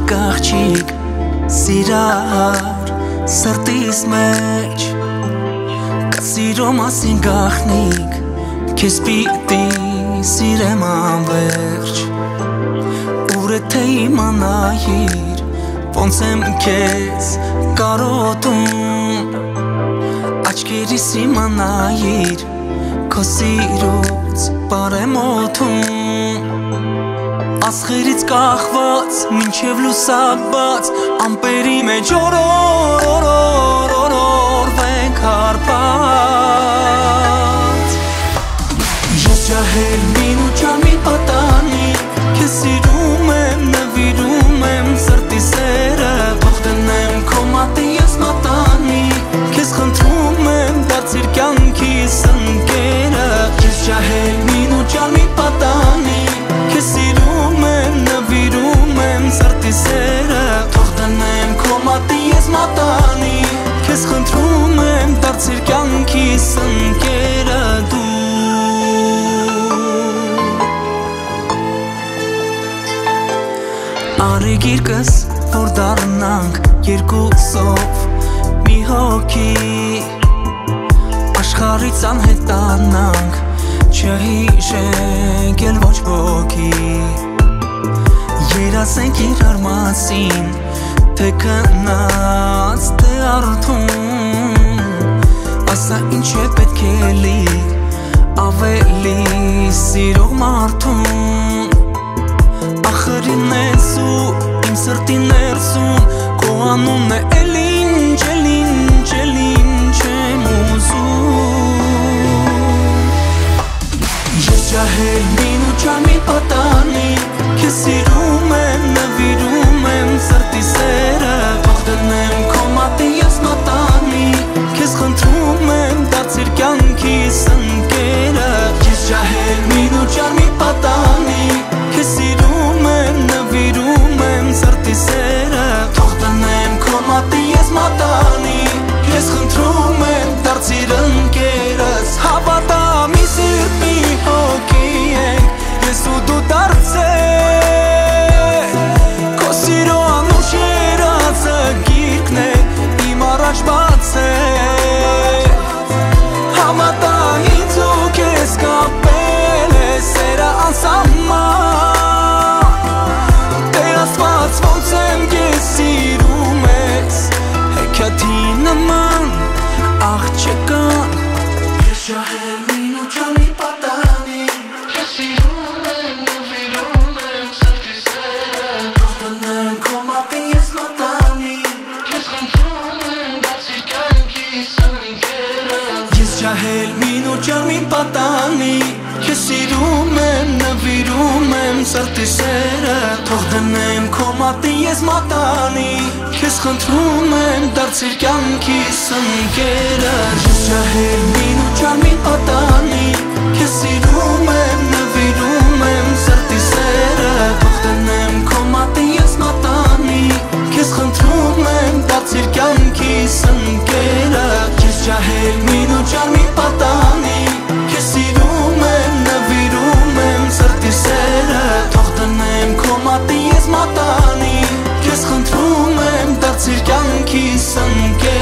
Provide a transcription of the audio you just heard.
աղջիկ սիրար սրտիս մեջ Կսիրո մասին գաղտնիք Քեզ պիտի սիրեմ անվերջ Ուր է թե իմանայիր Ոնց եմ քեզ կարոտում Աչքերիս իմանայիր Քո սիրուց բարեմոթում Ասղերից կախված մինչև լուսաբաց Ամպերի մեջ օրորվենք հարբած Ես ջահել մին ու ջամի պատանի Քեզ սիրում եմ, նվիրում եմ սրտի սերը Թող դնեմ քո մատը ես մատանի Քեզ խնդրում եմ դարձիր կյանքիս ընկերը Ես ջահել մին ու ջամի պատանի Քեզ սիրում եմ, նվիրում եմ սրտի սերը Թող դնեմ քո մատը ես մատանի Քեզ խնդրում եմ դարձիր կյանքիս ընկերը դու Արի գիրկս, որ դառնանք երկուսով մի հոգի Աշխարհից անհետանանք, չհիշենք էլ ոչ ոքի Երասենք իրար մասին, թե քնած, թե արթուն Ասա ինչ է պետք է լի, ավելի սիրող մարդուն Ախրին ես ու իմ սրտի ներսում Քո անունն է էլ ինչ եմ ուզում Ես ջահել մին ու ջամի պատանի Քեզ սիրում եմ, նվիրում եմ սրտի սերը Թող դնեմ քո մատը ես մատանի Քեզ խնդրում եմ դարձիր կյանքիս ընկերը Ես ջահել մին ու ջամի պատանի Քեզ սիրում եմ, նվիրում եմ սրտի սերը Թող դնեմ քո մատը ես մատանի Քեզ խնդրում եմ դարձիր ընկերս Հավատա մի սիրտ մի հոգի ենք Ես ու դու դարձել Քո սիրո անուշ երածը գիրկն է Իմ առաջ բացել Հավատա ինձ ու քեզ կապել է Սերը անսահման Տեր Աստված ոնց եմ քեզ սիրում ես Հեքիաթի նման աղջկան Ես ջահել մին ու ջամի պատանի Քեզ սիրում եմ, նվիրում եմ սրտի սերը Թող դնեմ քո մատը ես մատանի Քեզ խնդրում եմ դարձիր կյանքիս ընկերը Ես ջահել մին ու ջամի պատանի Քեզ սիրում եմ, նվիրում եմ սրտի սերը Թող դնեմ քո մատը ես մատանի Քեզ խնդրում եմ դարձիր կյանքիս ընկերը Ես ջահել մին ու ջամի պատանի Քեզ սիրում եմ, նվիրում եմ սրտի սերը Թող դնեմ քո մատը ես մատանի Քեզ խնդրում եմ դարձիր կյանքիս ընկերը Ես ջահել մին ու ջամի պատանի Քեզ սիրում եմ, նվիրում եմ սրտի սերը Թող դնեմ քո մատը ես մատանի Քեզ խնդրում եմ դարձիր կյանքիս ընկերը